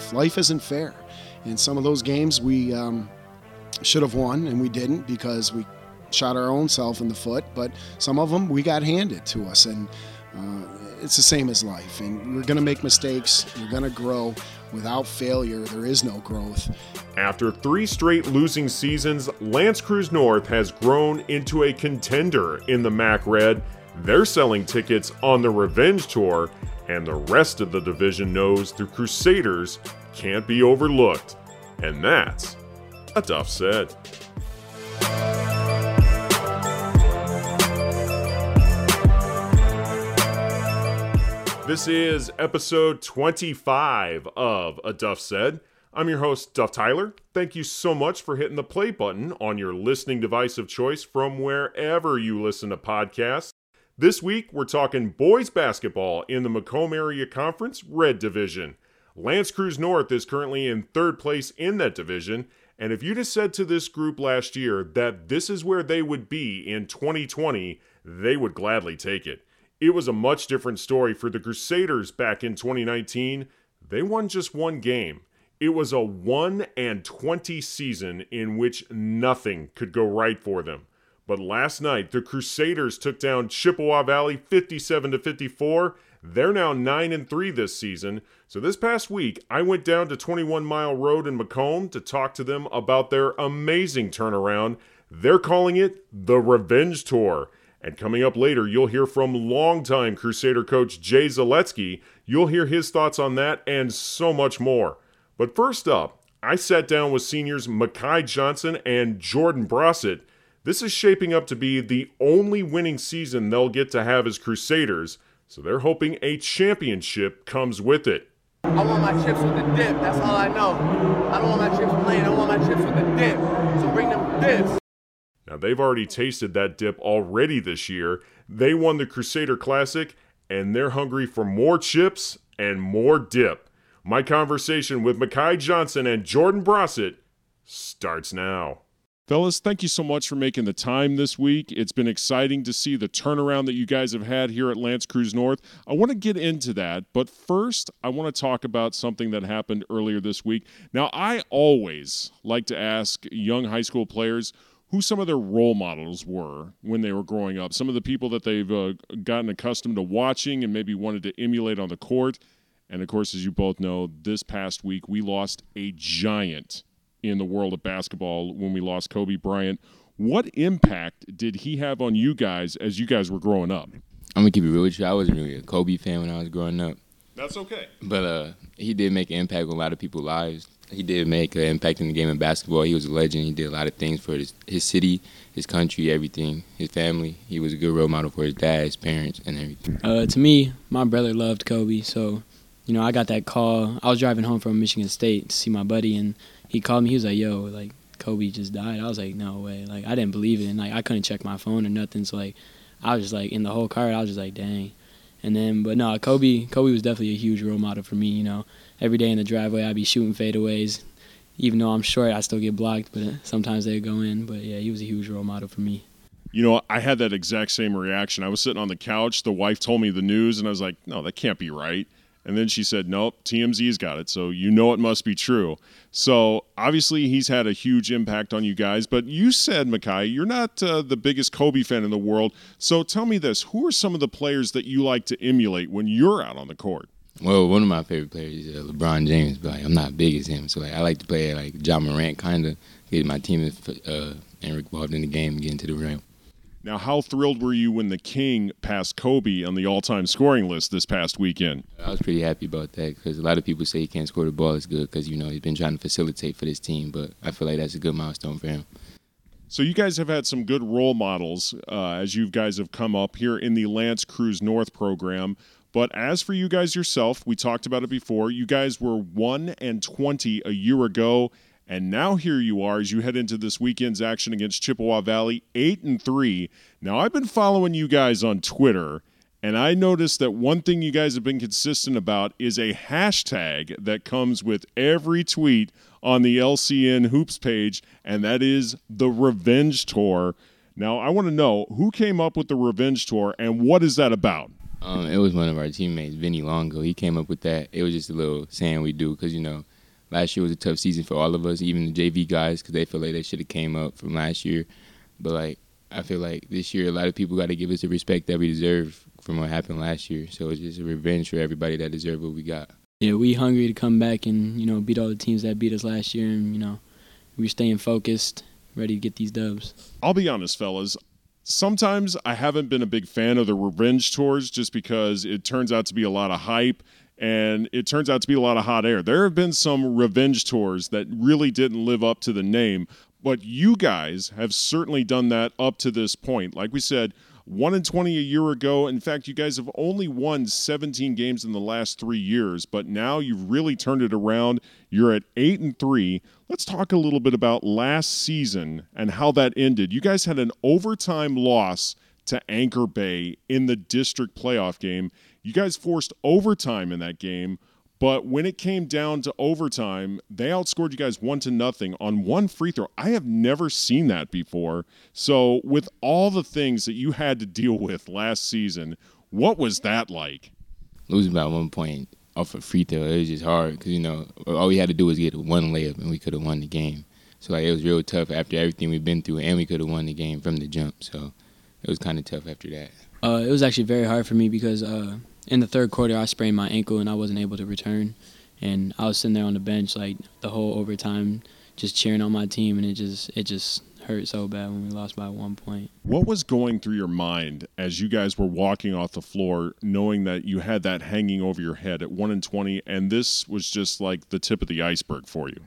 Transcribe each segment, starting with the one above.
life. Life isn't fair. In some of those games, we should have won, and we didn't because we shot our own self in the foot. But some of them we got handed to us, and it's the same as life. And we're going to make mistakes. We're going to grow. Without failure, there is no growth. After 3 straight losing seasons, L'Anse Creuse North has grown into a contender in the MAC Red. They're selling tickets on the Revenge Tour, and the rest of the division knows the Crusaders can't be overlooked. And that's a Duff Said. This is episode 25 of A Duff Said. I'm your host, Duff Tyler. Thank you so much for hitting the play button on your listening device of choice from wherever you listen to podcasts. This week, we're talking boys basketball in the Macomb Area Conference Red Division. L'Anse Creuse North is currently in 3rd place in that division, and if you'd have said to this group last year that this is where they would be in 2020, they would gladly take it. It was a much different story for the Crusaders back in 2019. They won just one game. It was a 1-20 season in which nothing could go right for them. But last night, the Crusaders took down Chippewa Valley 57-54. They're now 9-3 this season. So this past week, I went down to 21 Mile Road in Macomb to talk to them about their amazing turnaround. They're calling it the Revenge Tour. And coming up later, you'll hear from longtime Crusader coach Jay Zaletsky. You'll hear his thoughts on that and so much more. But first up, I sat down with seniors Makai Johnson and Jordan Brossett. This is shaping up to be the only winning season they'll get to have as Crusaders, so they're hoping a championship comes with it. I want my chips with the dip, that's all I know. I don't want my chips plain, I want my chips with the dip. So bring them dips. Now, they've already tasted that dip already this year. They won the Crusader Classic, and they're hungry for more chips and more dip. My conversation with Makai Johnson and Jordan Brossett starts now. Fellas, thank you so much for making the time this week. It's been exciting to see the turnaround that you guys have had here at L'Anse Creuse North. I want to get into that, but first, I want to talk about something that happened earlier this week. Now, I always like to ask young high school players who some of their role models were when they were growing up, some of the people that they've gotten accustomed to watching and maybe wanted to emulate on the court. And, of course, as you both know, this past week we lost a giant in the world of basketball when we lost Kobe Bryant. What impact did he have on you guys as you guys were growing up? I'm going to keep it real with you. I wasn't really a Kobe fan when I was growing up. That's okay. But he did make an impact on a lot of people's lives. He did make an impact in the game of basketball. He was a legend. He did a lot of things for his city, his country, everything, his family. He was a good role model for his dad, his parents, and everything. To me, my brother loved Kobe, so, I got that call. I was driving home from Michigan State to see my buddy, and he called me. He was like, yo, like, Kobe just died. I was like, no way. Like, I didn't believe it, and, like, I couldn't check my phone or nothing, so, like, I was just, like, in the whole car, I was just like, dang. And then, but no, Kobe was definitely a huge role model for me, Every day in the driveway, I'd be shooting fadeaways. Even though I'm short, I still get blocked, but sometimes they go in. But, yeah, he was a huge role model for me. I had that exact same reaction. I was sitting on the couch. The wife told me the news, and I was like, no, that can't be right. And then she said, nope, TMZ's got it, so it must be true. So, obviously, he's had a huge impact on you guys. But you said, Makai, you're not the biggest Kobe fan in the world. So tell me this. Who are some of the players that you like to emulate when you're out on the court? Well, one of my favorite players is LeBron James, but I'm not big as him. So I like to play like John Morant, kind of, get my team involved in the game and get into the rim. Now, how thrilled were you when the King passed Kobe on the all-time scoring list this past weekend? I was pretty happy about that because a lot of people say he can't score the ball as good because, he's been trying to facilitate for this team, but I feel like that's a good milestone for him. So you guys have had some good role models as you guys have come up here in the L'Anse Creuse North program. But as for you guys yourself, we talked about it before, you guys were 1-20 a year ago, and now here you are as you head into this weekend's action against Chippewa Valley, 8-3. Now, I've been following you guys on Twitter, and I noticed that one thing you guys have been consistent about is a hashtag that comes with every tweet on the LCN Hoops page, and that is the Revenge Tour. Now, I want to know, who came up with the Revenge Tour, and what is that about? It was one of our teammates, Vinny Longo. He came up with that. It was just a little saying we do because, last year was a tough season for all of us, even the JV guys, because they feel like they should have came up from last year. But, like, I feel like this year a lot of people got to give us the respect that we deserve from what happened last year. So it's just a revenge for everybody that deserved what we got. Yeah, we hungry to come back and, you know, beat all the teams that beat us last year. And, you know, we're staying focused, ready to get these dubs. I'll be honest, fellas. Sometimes I haven't been a big fan of the revenge tours just because it turns out to be a lot of hype and it turns out to be a lot of hot air. There have been some revenge tours that really didn't live up to the name, but you guys have certainly done that up to this point. Like we said, 1-20 a year ago. In fact, you guys have only won 17 games in the last 3 years, but now you've really turned it around. You're at 8-3. Let's talk a little bit about last season and how that ended. You guys had an overtime loss to Anchor Bay in the district playoff game. You guys forced overtime in that game, but when it came down to overtime, they outscored you guys 1-0 on one free throw. I have never seen that before. So with all the things that you had to deal with last season, what was that like? Losing by 1 point off a free throw, it was just hard because, you know, all we had to do was get one layup and we could have won the game. So, like, it was real tough after everything we've been through, and we could have won the game from the jump. So it was kind of tough after that. It was actually very hard for me because in the third quarter I sprained my ankle and I wasn't able to return. And I was sitting there on the bench like the whole overtime just cheering on my team, and it just hurt so bad when we lost by 1 point. What was going through your mind as you guys were walking off the floor knowing that you had that hanging over your head at 1-20 and this was just like the tip of the iceberg for you?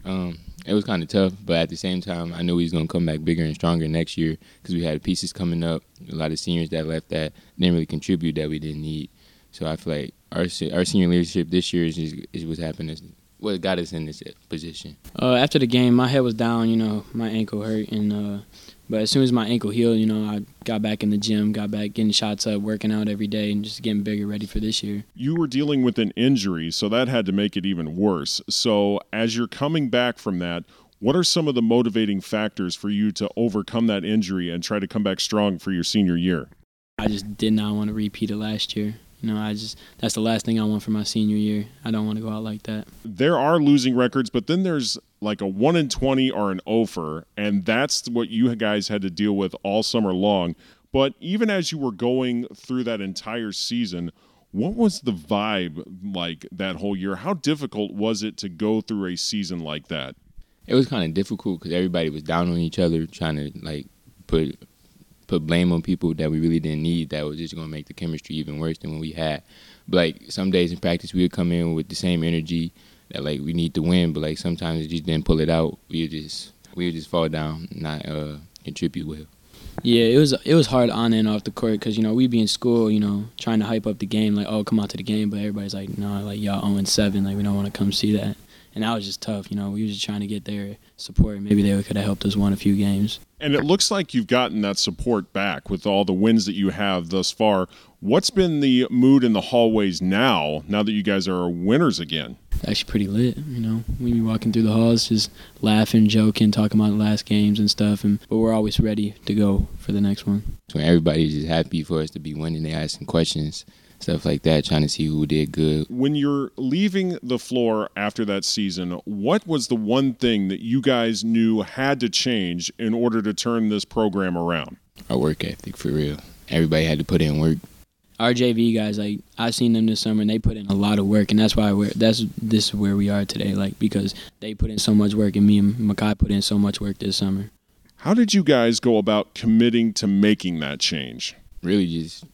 It was kind of tough, but at the same time, I knew we was going to come back bigger and stronger next year because we had pieces coming up, a lot of seniors that left that didn't really contribute that we didn't need. So I feel like our senior leadership this year is what's happening, what got us in this position. After the game, my head was down, you know, my ankle hurt, and but as soon as my ankle healed, you know, I got back in the gym, got back getting shots up, working out every day, and just getting bigger, ready for this year. You were dealing with an injury, so that had to make it even worse. So as you're coming back from that, what are some of the motivating factors for you to overcome that injury and try to come back strong for your senior year? I just did not want to repeat it last year. You know, that's the last thing I want for my senior year. I don't want to go out like that. There are losing records, but then there's like a 1-20 or an 0-for, and that's what you guys had to deal with all summer long. But even as you were going through that entire season, what was the vibe like that whole year? How difficult was it to go through a season like that? It was kind of difficult because everybody was down on each other, trying to like put blame on people that we really didn't need. That was just going to make the chemistry even worse than what we had. But like some days in practice, we would come in with the same energy that like we need to win, but like sometimes it just didn't pull it out. We would just fall down, not contribute well. Yeah, it was hard on and off the court because, you know, we'd be in school, you know, trying to hype up the game, like, oh, come out to the game, but everybody's like, no, like, y'all 0-7, like, we don't want to come see that. And that was just tough, you know. We were just trying to get their support. Maybe they could have helped us win a few games. And it looks like you've gotten that support back with all the wins that you have thus far. What's been the mood in the hallways now that you guys are winners again? It's actually pretty lit, you know. We be walking through the halls just laughing, joking, talking about the last games and stuff. But we're always ready to go for the next one. So everybody's just happy for us to be winning. They asking questions, stuff like that, trying to see who did good. When you're leaving the floor after that season, what was the one thing that you guys knew had to change in order to turn this program around? Our work ethic, for real. Everybody had to put in work. Our JV guys, like, I've seen them this summer, and they put in a lot of work, and that's why this is where we are today, like, because they put in so much work, and me and Makai put in so much work this summer. How did you guys go about committing to making that change? Really just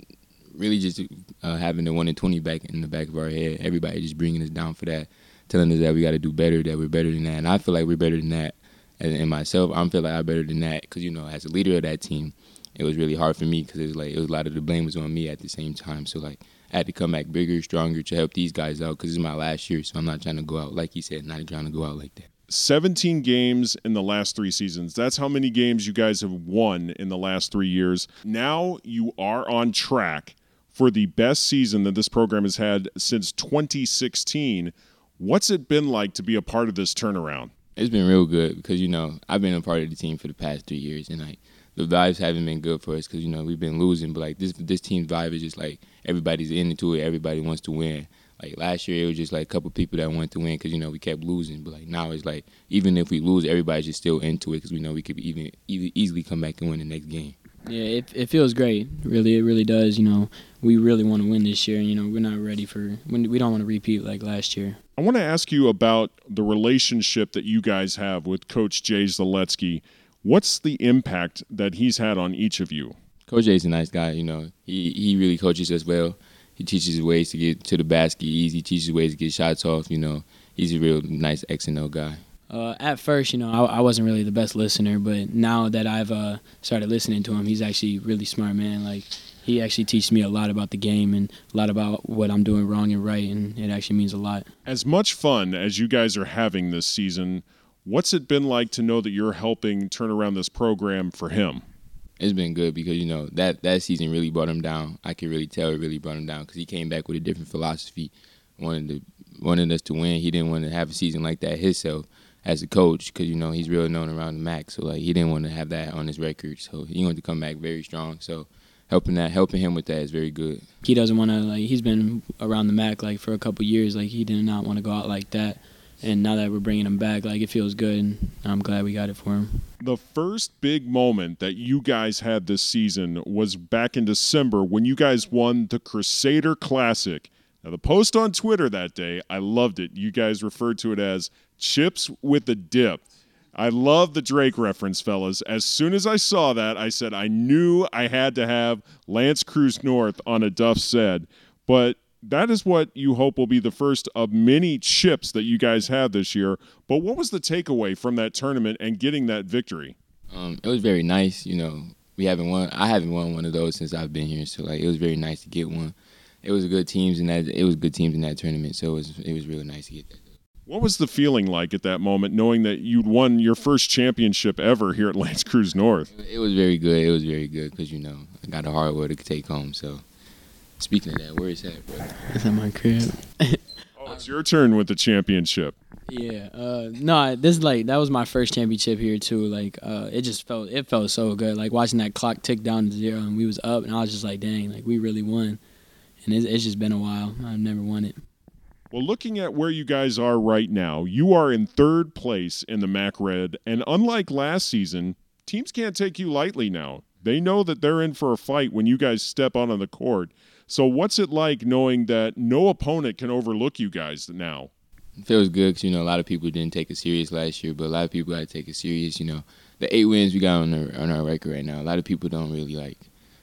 having the 1-20 back in the back of our head. Everybody just bringing us down for that, telling us that we got to do better, that we're better than that. And I feel like we're better than that. And myself, I feel like I'm better than that because, you know, as a leader of that team, it was really hard for me because it was a lot of the blame was on me at the same time. So, like, I had to come back bigger, stronger to help these guys out because it's my last year. So I'm not trying to go out, like he said, not trying to go out like that. 17 games in the last 3 seasons. That's how many games you guys have won in the last 3 years. Now you are on track for the best season that this program has had since 2016. What's it been like to be a part of this turnaround? It's been real good because, you know, I've been a part of the team for the past 3 years, and like the vibes haven't been good for us because, you know, we've been losing. But like this team's vibe is just like everybody's into it. Everybody wants to win. Like last year, it was just like a couple people that wanted to win because, you know, we kept losing. But like now it's like even if we lose, everybody's just still into it because we know we could even easily come back and win the next game. Yeah, it feels great. Really, it really does. You know, we really want to win this year. You know, we're not ready we don't want to repeat like last year. I want to ask you about the relationship that you guys have with Coach Jay Zaletsky. What's the impact that he's had on each of you? Coach Jay's a nice guy. You know, he really coaches us well. He teaches ways to get to the basket easy. He teaches ways to get shots off. You know, he's a real nice X and O guy. At first, you know, I wasn't really the best listener, but now that I've started listening to him, he's actually a really smart man. Like, he actually teaches me a lot about the game and a lot about what I'm doing wrong and right, and it actually means a lot. As much fun as you guys are having this season, what's it been like to know that you're helping turn around this program for him? It's been good because, you know, that season really brought him down. I can really tell it really brought him down because he came back with a different philosophy, wanted us to win. He didn't want to have a season like that himself as a coach because, you know, he's real known around the MAC. So, like, he didn't want to have that on his record. So he wanted to come back very strong. So helping him with that is very good. He doesn't want to, like, he's been around the MAC, like, for a couple years. Like, he did not want to go out like that. And now that we're bringing him back, like, it feels good, and I'm glad we got it for him. The first big moment that you guys had this season was back in December when you guys won the Crusader Classic. Now, the post on Twitter that day, I loved it. You guys referred to it as chips with the dip. I love the Drake reference, fellas. As soon as I saw that, I said I knew I had to have L'Anse Creuse North on a Duff Said. But that is what you hope will be the first of many chips that you guys had this year. But what was the takeaway from that tournament and getting that victory? It was very nice. You know, I haven't won one of those since I've been here. So, like, it was very nice to get one. It was good teams in that tournament. So it was really nice to get that. What was the feeling like at that moment, knowing that you'd won your first championship ever here at L'Anse Creuse North? It was very good. It was very good because, you know, I got a hardware to take home. So, speaking of that, where is that, bro? It's at my crib. Oh, it's your turn with the championship. Yeah. No, that was my first championship here too. Like, it felt so good. Like, watching that clock tick down to 0 and we was up, and I was just like, dang, like, we really won. And it's just been a while. I've never won it. Well, looking at where you guys are right now, you are in third place in the MAC Red, and unlike last season, teams can't take you lightly now. They know that they're in for a fight when you guys step out on the court. So what's it like knowing that no opponent can overlook you guys now? It feels good because, you know, a lot of people didn't take it serious last year, but a lot of people got to take it serious. You know, the 8 wins we got on our record right now, a lot of people don't really, like,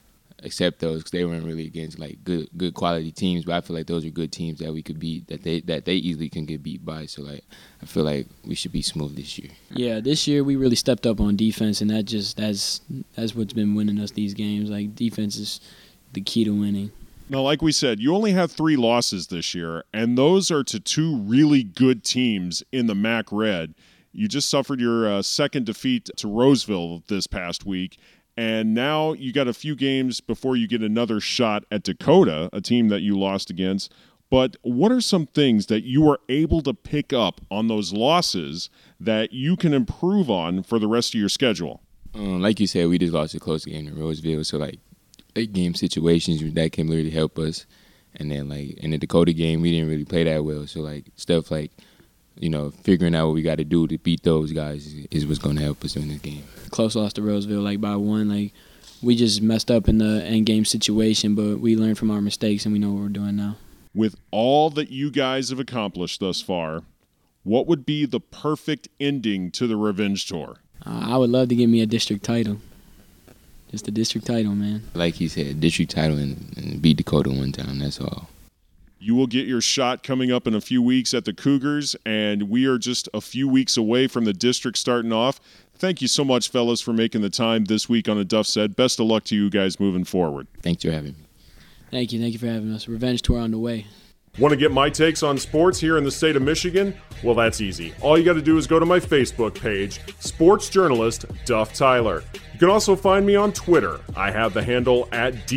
accept those because they weren't really against, like, good quality teams, but I feel like those are good teams that we could beat, that they easily can get beat by. So, like, I feel like we should be smooth this year. Yeah, this year we really stepped up on defense, and that's what's been winning us these games. Like, defense is the key to winning. Now, like we said, you only have 3 losses this year, and those are to 2 really good teams in the MAC Red. You just suffered your second defeat to Roseville this past week, and now you got a few games before you get another shot at Dakota, a team that you lost against. But what are some things that you were able to pick up on those losses that you can improve on for the rest of your schedule? Like you said, we just lost a close game to Roseville, so, like, big game situations that can really help us. And then, like, in the Dakota game, we didn't really play that well. So, like, stuff like, you know, figuring out what we got to do to beat those guys is what's going to help us in this game. Close loss to Roseville, like, by 1. Like, we just messed up in the end game situation, but we learned from our mistakes and we know what we're doing now. With all that you guys have accomplished thus far, what would be the perfect ending to the Revenge Tour? I would love to get me a district title. Just a district title, man. Like he said, district title and beat Dakota one time, that's all. You will get your shot coming up in a few weeks at the Cougars, and we are just a few weeks away from the district starting off. Thank you so much, fellas, for making the time this week on A Duff Said. Best of luck to you guys moving forward. Thanks for having me. Thank you for having us. Revenge Tour on the way. Want to get my takes on sports here in the state of Michigan? Well, that's easy. All you got to do is go to my Facebook page, sports journalist Duff Tyler. You can also find me on Twitter. I have the handle at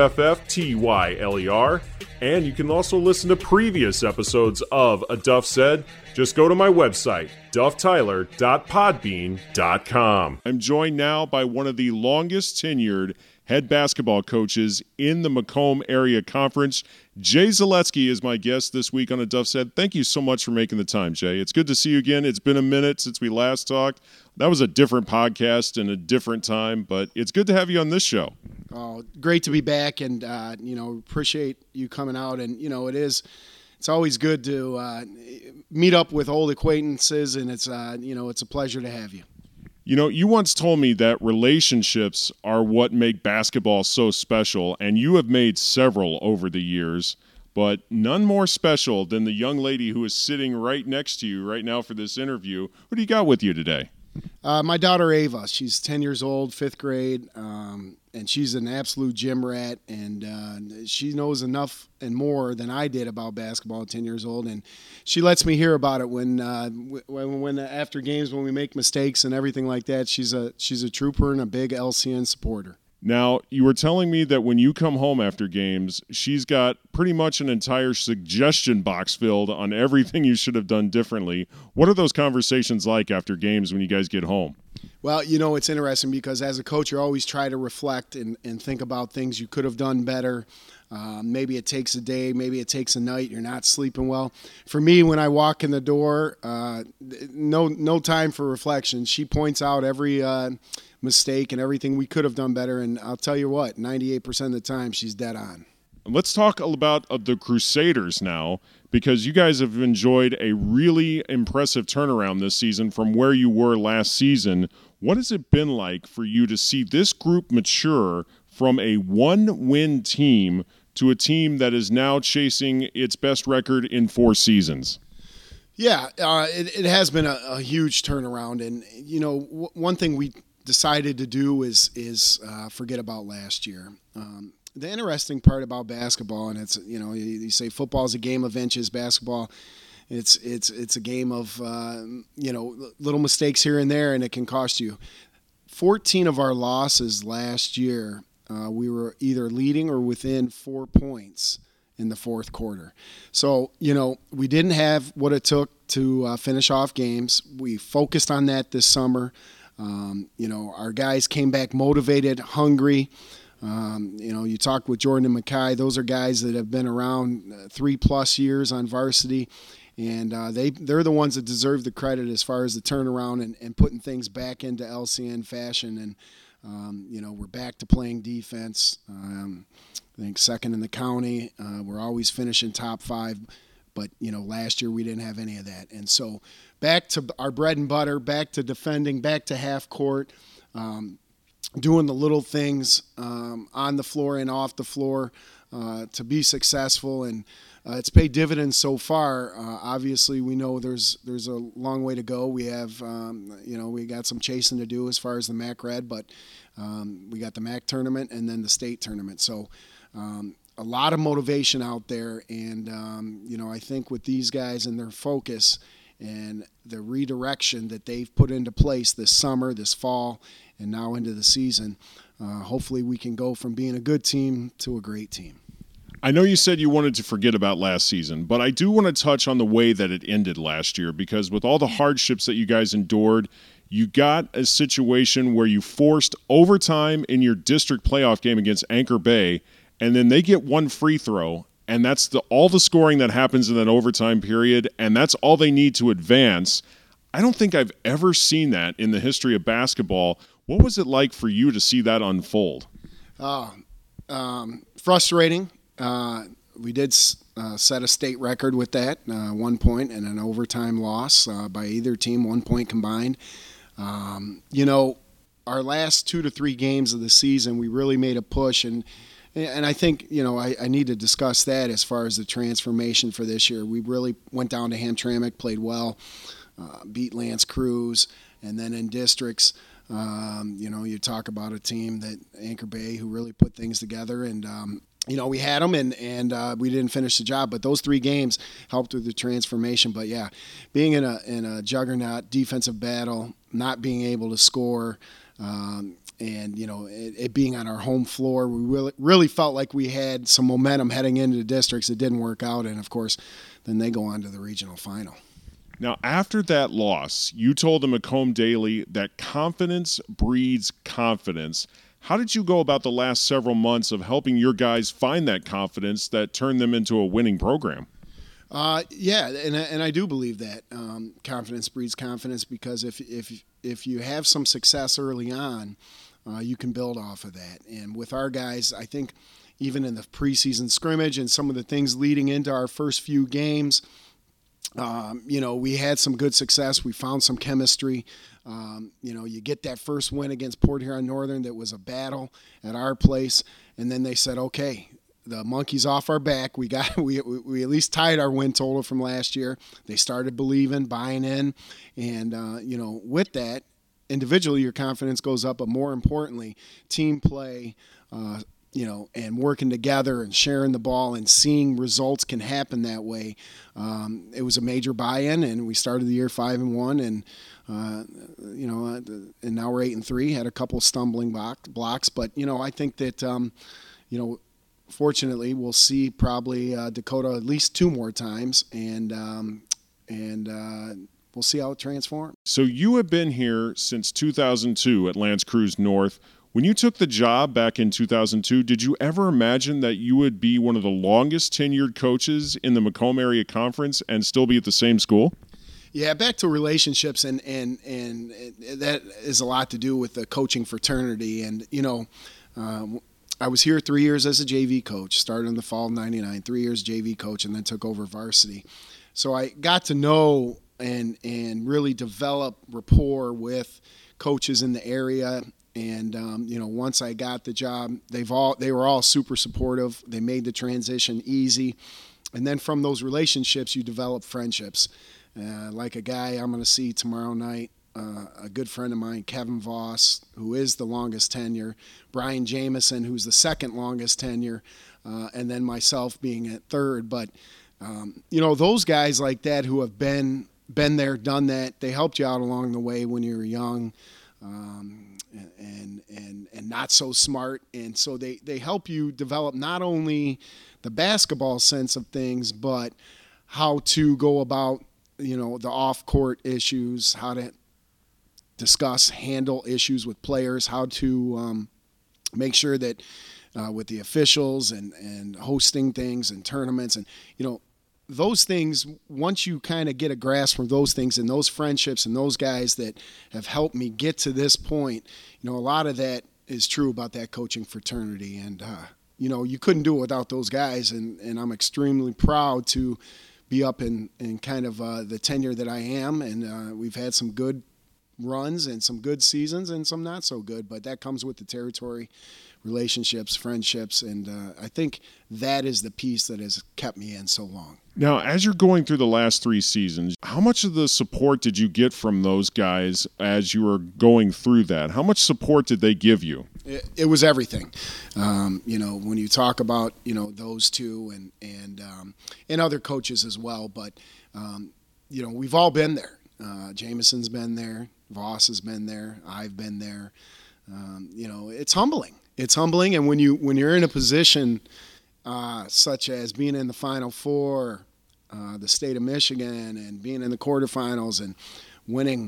DUFFTYLER. And you can also listen to previous episodes of A Duff Said. Just go to my website, dufftyler.podbean.com. I'm joined now by one of the longest tenured head basketball coaches in the Macomb Area Conference. Jay Zaletsky is my guest this week on A Duff Said. Thank you so much for making the time, Jay. It's good to see you again. It's been a minute since we last talked. That was a different podcast and a different time, but it's good to have you on this show. Oh, great to be back, and appreciate you coming out. And it's always good to meet up with old acquaintances, and it's a pleasure to have you. You once told me that relationships are what make basketball so special, and you have made several over the years, but none more special than the young lady who is sitting right next to you right now for this interview. Who do you got with you today? My daughter Ava. She's 10 years old, 5th grade, and she's an absolute gym rat, and she knows enough and more than I did about basketball at 10 years old, and she lets me hear about it when after games, when we make mistakes and everything like that. She's a trooper and a big LCN supporter. Now, you were telling me that when you come home after games, she's got pretty much an entire suggestion box filled on everything you should have done differently. What are those conversations like after games when you guys get home? Well, it's interesting because as a coach, you always try to reflect and think about things you could have done better. Maybe it takes a day, maybe it takes a night, you're not sleeping well. For me, when I walk in the door, no time for reflection. She points out every mistake and everything we could have done better, and I'll tell you what, 98% of the time she's dead on. Let's talk about the Crusaders now, because you guys have enjoyed a really impressive turnaround this season from where you were last season. What has it been like for you to see this group mature from a one-win team to a team that is now chasing its best record in 4 seasons? Yeah, it has been a huge turnaround, and one thing we decided to do is forget about last year. The interesting part about basketball, and it's you say football is a game of inches, basketball it's a game of little mistakes here and there, and it can cost you. 14 of our losses last year, we were either leading or within 4 points in the fourth quarter. So, we didn't have what it took to finish off games. We focused on that this summer. Our guys came back motivated, hungry. You talk with Jordan and Mackay. Those are guys that have been around 3+ years on varsity, and they're the ones that deserve the credit as far as the turnaround and putting things back into LCN fashion. And we're back to playing defense. I think second in the county. We're always finishing top 5. But, last year we didn't have any of that. And so back to our bread and butter, back to defending, back to half court, doing the little things on the floor and off the floor to be successful. And it's paid dividends so far. Obviously, we know there's a long way to go. We have, we got some chasing to do as far as the MAC Red, but we got the MAC tournament and then the state tournament. So a lot of motivation out there, and I think with these guys and their focus and the redirection that they've put into place this summer, this fall, and now into the season, hopefully we can go from being a good team to a great team. I know you said you wanted to forget about last season, but I do want to touch on the way that it ended last year, because with all the hardships that you guys endured, you got a situation where you forced overtime in your district playoff game against Anchor Bay, and then they get one free throw, and that's all the scoring that happens in that overtime period, and that's all they need to advance. I don't think I've ever seen that in the history of basketball. What was it like for you to see that unfold? Frustrating. We did set a state record with that, 1 point and an overtime loss by either team, 1 point combined. Our last 2 to 3 games of the season, we really made a push, and I think, I need to discuss that as far as the transformation for this year. We really went down to Hamtramck, played well, beat Lance Cruz, and then in districts, you talk about a team that Anchor Bay who really put things together, and we had them, and we didn't finish the job. But those 3 games helped with the transformation. But yeah, being in a juggernaut defensive battle, not being able to score, and it being on our home floor, we really felt like we had some momentum heading into the districts. It didn't work out, and of course, then they go on to the regional final. Now, after that loss, you told the Macomb Daily that confidence breeds confidence. How did you go about the last several months of helping your guys find that confidence that turned them into a winning program? Yeah, and I do believe that confidence breeds confidence, because if you have some success early on, you can build off of that. And with our guys, I think even in the preseason scrimmage and some of the things leading into our first few games, we had some good success. We found some chemistry. You get that first win against Port Huron Northern that was a battle at our place, and then they said, okay, the monkey's off our back. We at least tied our win total from last year. They started believing, buying in, and with that, individually your confidence goes up, but more importantly, team play, and working together and sharing the ball and seeing results can happen that way. It was a major buy-in, and we started the year 5-1, and and now we're 8-3. Had a couple of stumbling blocks, but I think that fortunately we'll see probably Dakota at least 2 more times, and we'll see how it transforms. So you have been here since 2002 at L'Anse Creuse North. When you took the job back in 2002, did you ever imagine that you would be one of the longest tenured coaches in the Macomb Area Conference and still be at the same school? Yeah, back to relationships, and that is a lot to do with the coaching fraternity. And, I was here 3 years as a JV coach, started in the fall of '99, 3 years JV coach, and then took over varsity. So I got to know and really develop rapport with coaches in the area. And once I got the job, they were all super supportive. They made the transition easy, and then from those relationships, you develop friendships. Like a guy I'm going to see tomorrow night, a good friend of mine, Kevin Voss, who is the longest tenure, Brian Jameson, who's the second longest tenure, and then myself being at third. But those guys like that who have been there, done that, they helped you out along the way when you were young. And not so smart, and so they help you develop not only the basketball sense of things, but how to go about the off-court issues, how to handle issues with players, how to make sure that with the officials and hosting things and tournaments, and those things, once you kind of get a grasp from those things and those friendships and those guys that have helped me get to this point, a lot of that is true about that coaching fraternity. And, you couldn't do it without those guys. And I'm extremely proud to be up in kind of the tenure that I am. And we've had some good runs and some good seasons and some not so good, but that comes with the territory, relationships, friendships, and I think that is the piece that has kept me in so long. Now, as you're going through the last 3 seasons, how much of the support did you get from those guys as you were going through that? How much support did they give you? It was everything. When you talk about, those two and other coaches as well, but, we've all been there. Jameson's been there. Voss has been there. I've been there. It's humbling. It's humbling, and when you're in a position such as being in the Final Four, the state of Michigan, and being in the quarterfinals and winning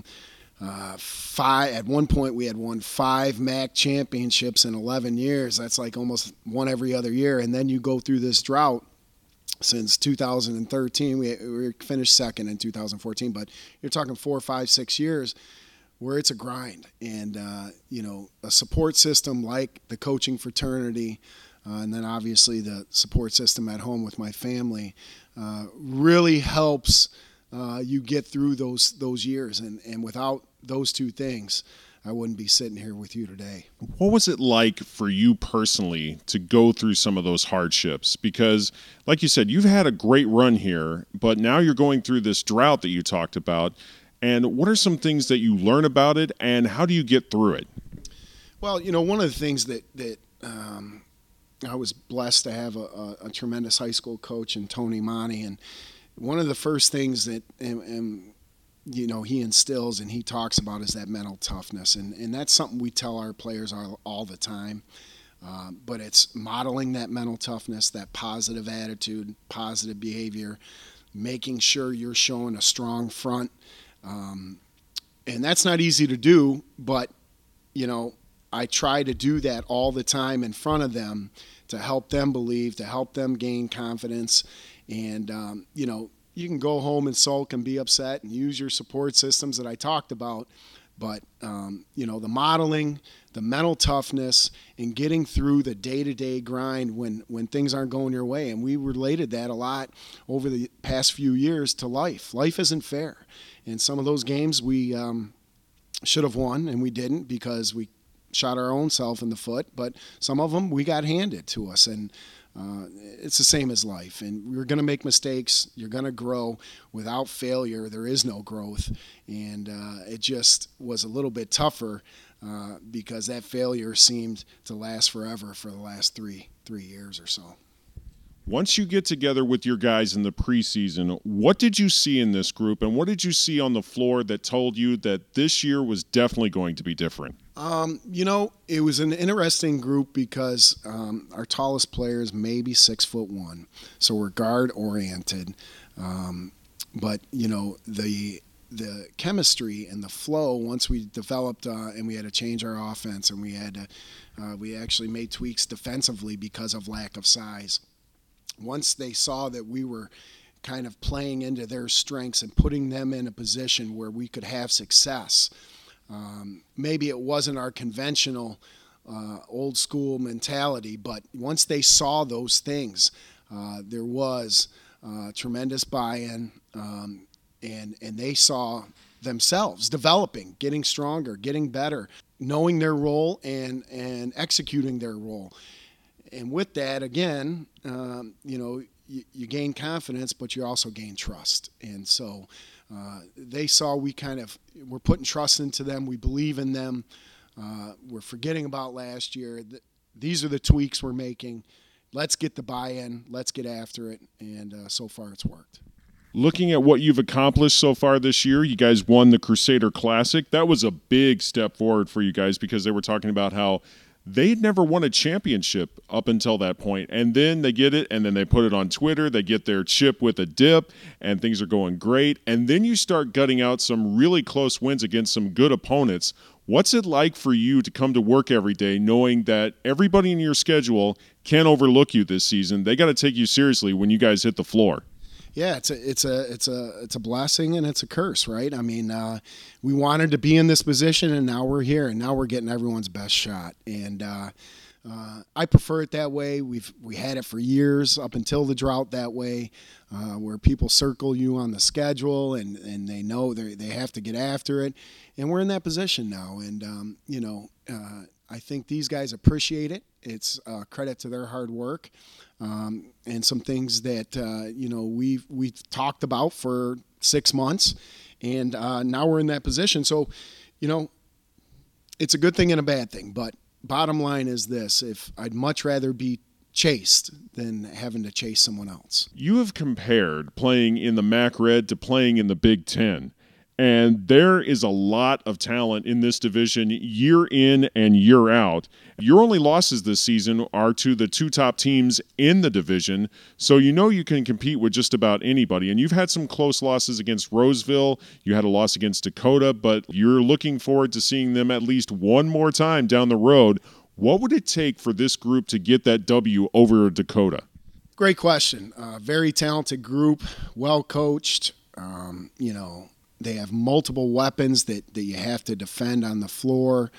5. At one point, we had won 5 MAC championships in 11 years. That's like almost one every other year, and then you go through this drought. Since 2013, we finished second in 2014, but you're talking 4, 5, 6 years where it's a grind. And, a support system like the coaching fraternity, and then obviously the support system at home with my family really helps you get through those years. And without those two things, I wouldn't be sitting here with you today. What was it like for you personally to go through some of those hardships? Because, like you said, you've had a great run here, but now you're going through this drought that you talked about. And what are some things that you learn about it, and how do you get through it? Well, one of the things that I was blessed to have a tremendous high school coach in Tony Monty, and one of the first things that he instills and he talks about is that mental toughness, and that's something we tell our players all the time. But it's modeling that mental toughness, that positive attitude, positive behavior, making sure you're showing a strong front, and that's not easy to do. But I try to do that all the time in front of them to help them believe, to help them gain confidence. And, you can go home and sulk and be upset and use your support systems that I talked about. But, the modeling, the mental toughness, and getting through the day-to-day grind when things aren't going your way. And we related that a lot over the past few years to life. Life isn't fair. And some of those games we should have won, and we didn't because we shot our own self in the foot. But some of them we got handed to us. And it's the same as life. And we're going to make mistakes. You're going to grow. Without failure, there is no growth. And it just was a little bit tougher because that failure seemed to last forever for the last three years or so. Once you get together with your guys in the preseason, what did you see in this group, and what did you see on the floor that told you that this year was definitely going to be different? It was an interesting group because our tallest player is maybe 6'1", so we're guard oriented. But the chemistry and the flow, once we developed and we had to change our offense, and we actually made tweaks defensively because of lack of size. Once they saw that we were kind of playing into their strengths and putting them in a position where we could have success, maybe it wasn't our conventional old school mentality, but once they saw those things, there was tremendous buy-in, and they saw themselves developing, getting stronger, getting better, knowing their role and executing their role. And with that, again, you gain confidence, but you also gain trust. And so they saw we're putting trust into them. We believe in them. We're forgetting about last year. These are the tweaks we're making. Let's get the buy-in. Let's get after it. And so far it's worked. Looking at what you've accomplished so far this year, you guys won the Crusader Classic. That was a big step forward for you guys because they were talking about how they'd never won a championship up until that point, and then they get it, and then they put it on Twitter. They get their chip with a dip, and things are going great. And then you start gutting out some really close wins against some good opponents. What's it like for you to come to work every day knowing that everybody in your schedule can't overlook you this season? They got to take you seriously when you guys hit the floor. Yeah, it's a blessing and it's a curse, right? I mean, we wanted to be in this position, and now we're here, and now we're getting everyone's best shot. And I prefer it that way. We had it for years up until the drought that way, where people circle you on the schedule and they know they have to get after it. And we're in that position now, and I think these guys appreciate it. It's credit to their hard work. And some things that we've talked about for 6 months, and now we're in that position. So, it's a good thing and a bad thing. But bottom line is this: if I'd much rather be chased than having to chase someone else. You have compared playing in the MAC Red to playing in the Big Ten. And there is a lot of talent in this division year in and year out. Your only losses this season are to the two top teams in the division, so you can compete with just about anybody. And you've had some close losses against Roseville. You had a loss against Dakota, but you're looking forward to seeing them at least one more time down the road. What would it take for this group to get that W over Dakota? Great question. Very talented group, well coached, They have multiple weapons that you have to defend on the floor.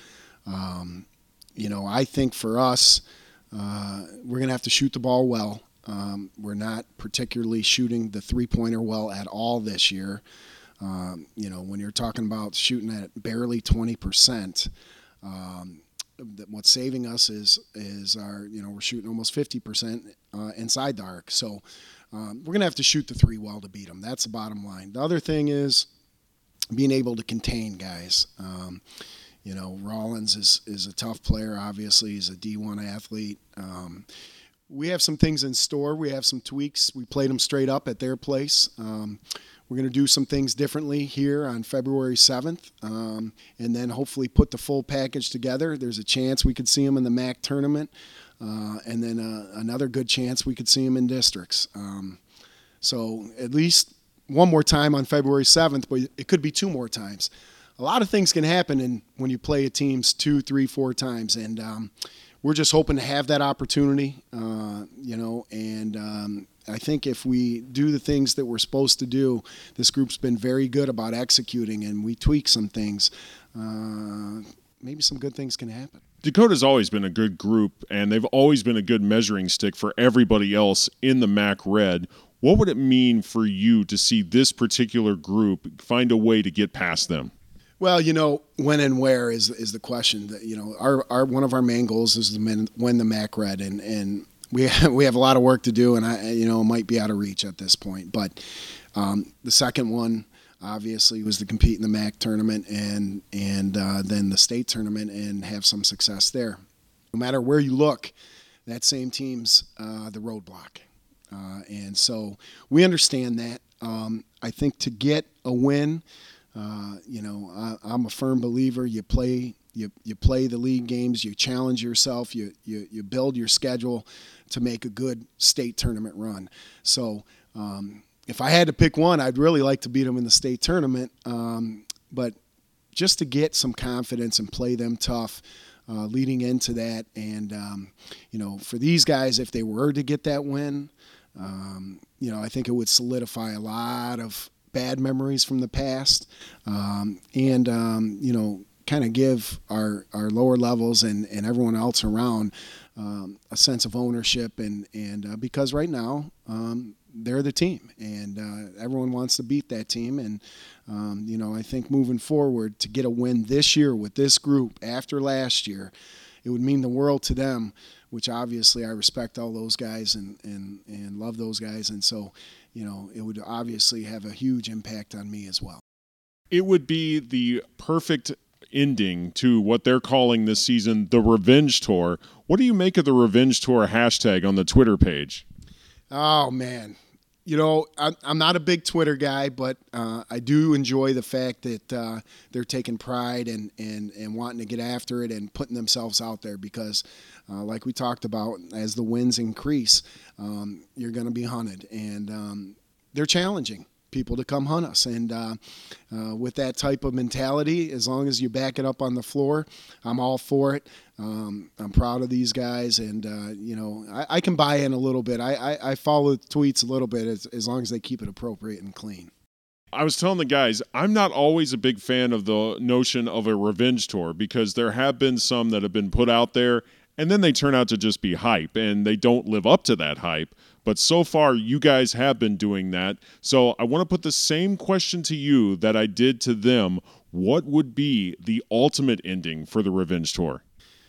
I think for us, we're going to have to shoot the ball well. We're not particularly shooting the three-pointer well at all this year. When you're talking about shooting at barely 20%, what's saving us is our, we're shooting almost 50% inside the arc. So we're going to have to shoot the three well to beat them. That's the bottom line. The other thing is being able to contain guys. Rollins is a tough player, obviously. He's a D1 athlete. We have some things in store. We have some tweaks. We played them straight up at their place. We're going to do some things differently here on February 7th, and then hopefully put the full package together. There's a chance we could see them in the MAC tournament, and then another good chance we could see them in districts. So at least one more time on February 7th, but it could be two more times. a lot of things can happen when you play a teams 2, 3, 4 times. And we're just hoping to have that opportunity, and I think if we do the things that we're supposed to do, this group's been very good about executing, and we tweak some things. Maybe some good things can happen. Dakota's always been a good group, and they've always been a good measuring stick for everybody else in the MAC Red. What would it mean for you to see this particular group find a way to get past them? Well, when and where is the question. Our one of our main goals is to win the MAC Red, and we have a lot of work to do, and it might be out of reach at this point. But the second one, obviously, was to compete in the MAC tournament and then the state tournament and have some success there. No matter where you look, that same team's the roadblock. And so we understand that. I think to get a win, I'm a firm believer. You play the league games, you challenge yourself, you build your schedule to make a good state tournament run. So if I had to pick one, I'd really like to beat them in the state tournament. But just to get some confidence and play them tough leading into that. And, for these guys, if they were to get that win, I think it would solidify a lot of bad memories from the past and kind of give our lower levels and everyone else around a sense of ownership and because right now they're the team and everyone wants to beat that team. And, I think moving forward to get a win this year with this group after last year, it would mean the world to them, which obviously I respect all those guys and love those guys. And so, it would obviously have a huge impact on me as well. It would be the perfect ending to what they're calling this season the Revenge Tour. What do you make of the Revenge Tour hashtag on the Twitter page? Oh, man. I'm not a big Twitter guy, but I do enjoy the fact that they're taking pride and wanting to get after it and putting themselves out there because, like we talked about, as the wins increase, you're going to be hunted. And they're challenging people to come hunt us. And with that type of mentality, as long as you back it up on the floor, I'm all for it. I'm proud of these guys, and I can buy in a little bit. I follow the tweets a little bit as long as they keep it appropriate and clean. I was telling the guys, I'm not always a big fan of the notion of a revenge tour because there have been some that have been put out there, and then they turn out to just be hype, and they don't live up to that hype. But so far, you guys have been doing that. So I want to put the same question to you that I did to them. What would be the ultimate ending for the revenge tour?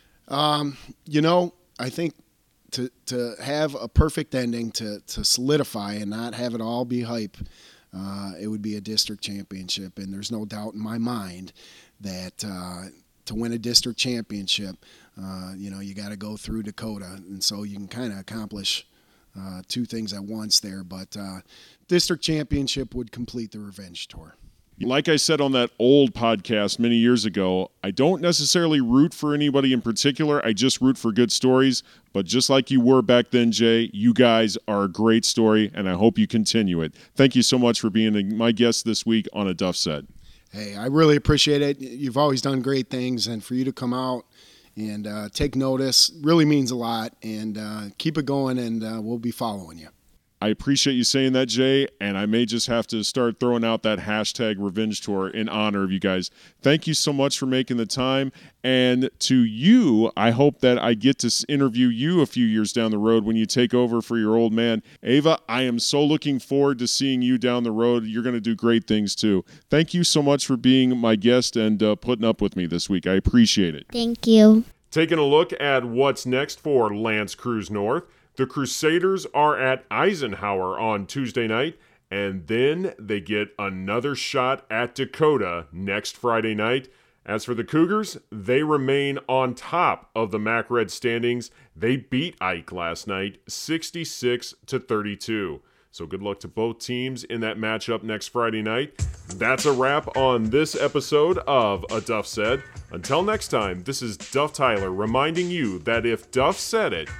I think to have a perfect ending, to solidify and not have it all be hype, it would be a district championship. And there's no doubt in my mind that to win a district championship, you got to go through Dakota. And so you can kind of accomplish two things at once there. But district championship would complete the revenge tour. Like I said on that old podcast many years ago, I don't necessarily root for anybody in particular. I just root for good stories. But just like you were back then, Jay, you guys are a great story, and I hope you continue it. Thank you so much for being my guest this week on A Duff Said. Hey, I really appreciate it. You've always done great things, and for you to come out and take notice really means a lot. And keep it going, and we'll be following you. I appreciate you saying that, Jay, and I may just have to start throwing out that hashtag revenge tour in honor of you guys. Thank you so much for making the time. And to you, I hope that I get to interview you a few years down the road when you take over for your old man. Ava, I am so looking forward to seeing you down the road. You're going to do great things, too. Thank you so much for being my guest and putting up with me this week. I appreciate it. Thank you. Taking a look at what's next for L'Anse Creuse North. The Crusaders are at Eisenhower on Tuesday night, and then they get another shot at Dakota next Friday night. As for the Cougars, they remain on top of the MAC Red standings. They beat Ike last night 66-32. So good luck to both teams in that matchup next Friday night. That's a wrap on this episode of A Duff Said. Until next time, this is Duff Tyler reminding you that if Duff said it,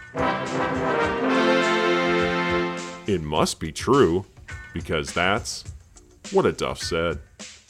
it must be true, because that's what a Duff said.